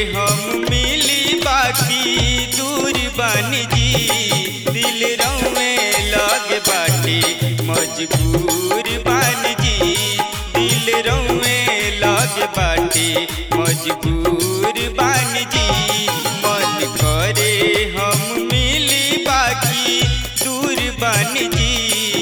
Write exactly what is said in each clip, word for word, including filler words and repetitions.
हम मिली बाकी दूर बानी जी दिल रौवे लग बाटे मजबूर बानी जी दिल रौवे लग बाटे मजबूर बानी जी मन करे हम मिली बाकी दूर बानी जी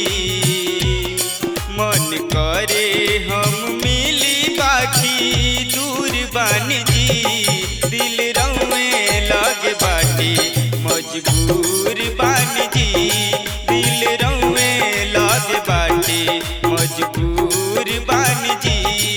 मन करे हम मिली बाकी दूर बानी जी दिल रौवे लग बाटे मजबूर बानी जी दिल रौवे लग बाटे मजबूर बानी जी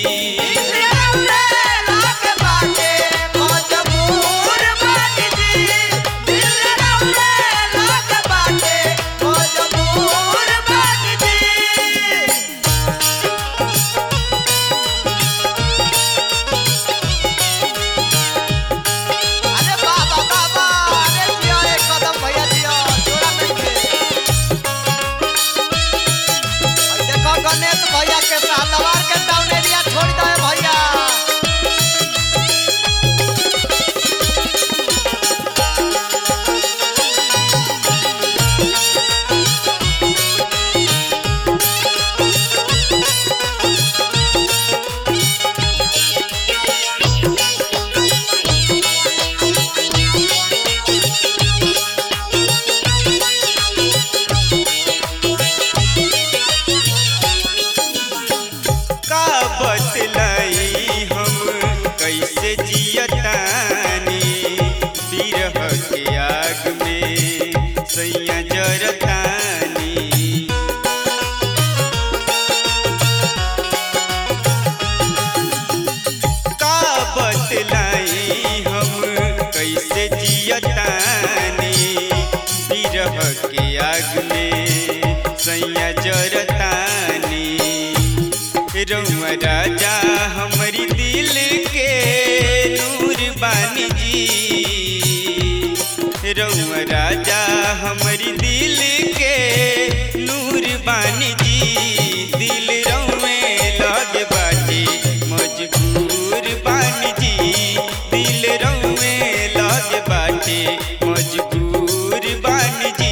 के आग में सैया जरतानी रउआ राजा हमारी दिल के नूर बानी जी रउआ राजा हमारी दिल के नूर बानी जी दिल रउए लग बाटे मजबूर बानी जी दिल रउए लग बाटे मजबूर बानी जी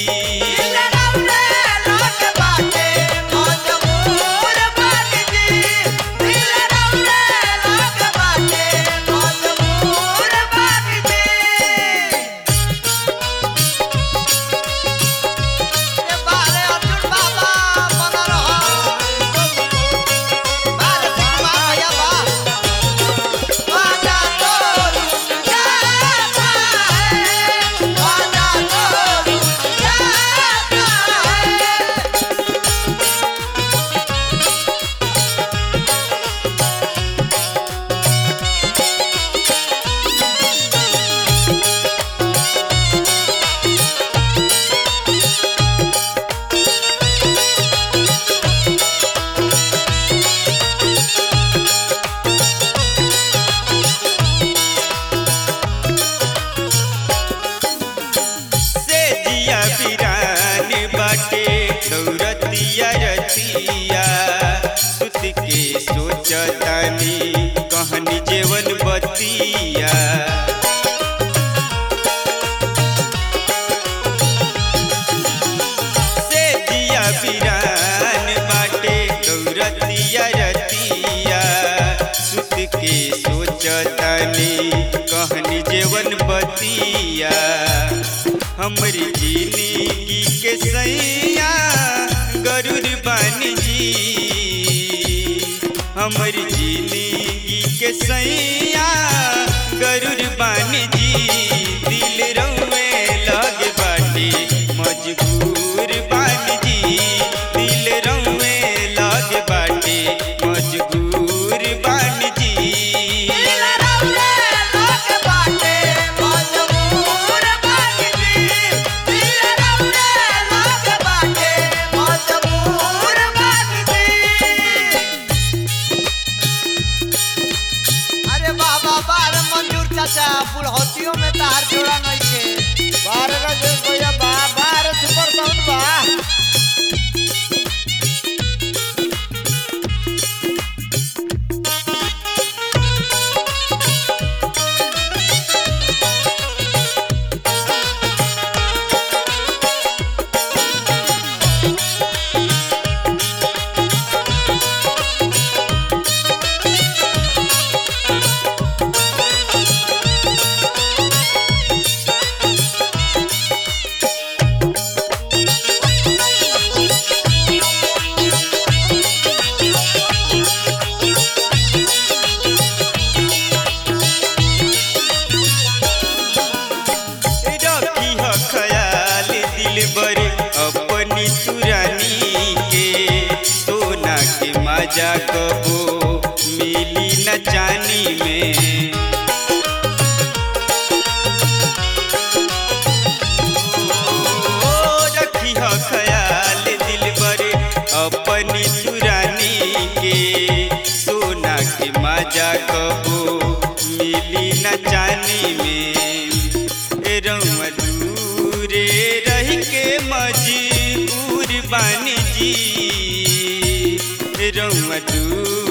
दौरतिया रतिया सुत के सोचतानी कहनी जेवन बतिया से दिया बिरान बाटे दौरतिया रतिया सुत के सोचतानी कहनी जेवन बतिया हमरी जिंदगी के सैया गरुड़ बानी जी हमरी जिंदगी के सैया गरुड़ बानी जी दिल रउए लग बाटे मजबूर बानी जी दिल रउए लग बाटे मजबूर बानी जी बुढ़ौतियों में तार जोड़ा नहीं के बारह भैया बा बारह सुपर साउंड बा कबो मिली न जानी में। ओ रखी हो ख्याल दिलबर अपनी दुरानी के, सोना के मजा कबो मिली न जानी में। रउआ दूरे रह के मजबूर बानी जी, रउआ दूर